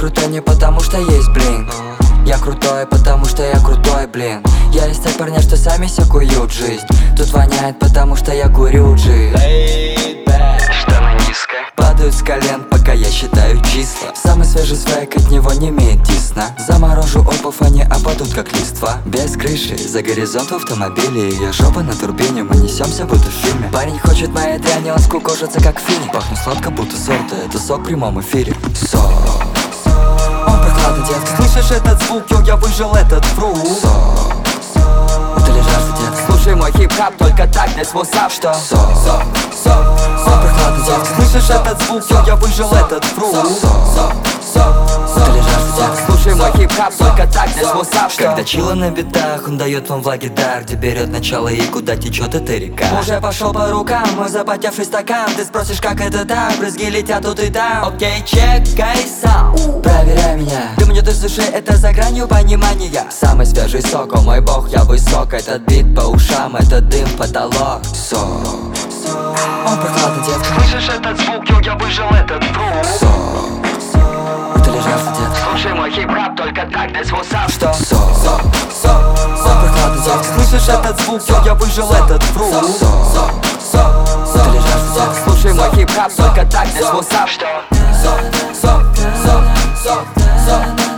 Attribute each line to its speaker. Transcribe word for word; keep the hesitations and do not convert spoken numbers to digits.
Speaker 1: крутой не потому что есть блин. Я крутой, потому что я крутой, блин. Я из тех парней, что сами себе куют жизнь. Тут воняет, потому что я курю джи.
Speaker 2: Штаны низко,
Speaker 1: Падают с колен, пока я считаю числа. Самый свежий свайк, от него не имеет тисна. Заморожу опов, они опадут как листва. Без крыши, за горизонт в автомобиле. Я жопа на турбине, мы несемся будто в фильме. Парень хочет моей дряни, он скукожится как фини. Пахну сладко, будто сорта, это сок в прямом эфире. Сок. Он прохладный, детка.
Speaker 3: Слышишь этот звук, йо, я выжил этот фрукт.
Speaker 1: Сок. Вот ты лежишь, детка.
Speaker 3: Слушай мой хип-хап, только так здесь вусап.
Speaker 1: Что? Сок. Сок. Сок. Он прохладный, детка.
Speaker 3: Слышишь этот звук, йо, я выжил этот фрукт.
Speaker 1: Вот ты лежишь, детка.
Speaker 3: Слушай мой хип-хап, только так здесь вусап.
Speaker 1: Когда чила на битах, он дает вам влаги дар, где берет начало и куда течет эта река.
Speaker 3: Уже пошел по рукам, мой запотевший стакан. Ты спросишь, как это так, брызги летят тут и там. Окей, чекай сам,
Speaker 1: Проверяй меня.
Speaker 3: ты мне ты слушай, это за гранью понимания.
Speaker 1: Самый свежий сок, о мой бог, я высок. Этот бит по ушам, это дым, потолок. Сок. Он прохладный, детка.
Speaker 2: слышишь этот звук, йо, я выжил этот фрукт.
Speaker 1: Сок. Вот ты лежишь, детка.
Speaker 2: Слушай мой хип-хап, только так здесь вусап.
Speaker 1: Что? Сок. Сок. Он прохладный, детка.
Speaker 3: Слышишь этот звук, йо, я выжил этот фрукт.
Speaker 1: Сок. Вот ты лежишь, детка.
Speaker 3: Слушай мой хип-хап, только так здесь вусап.
Speaker 2: Что?
Speaker 1: Сок. Сок. Сок. Сок. Сок.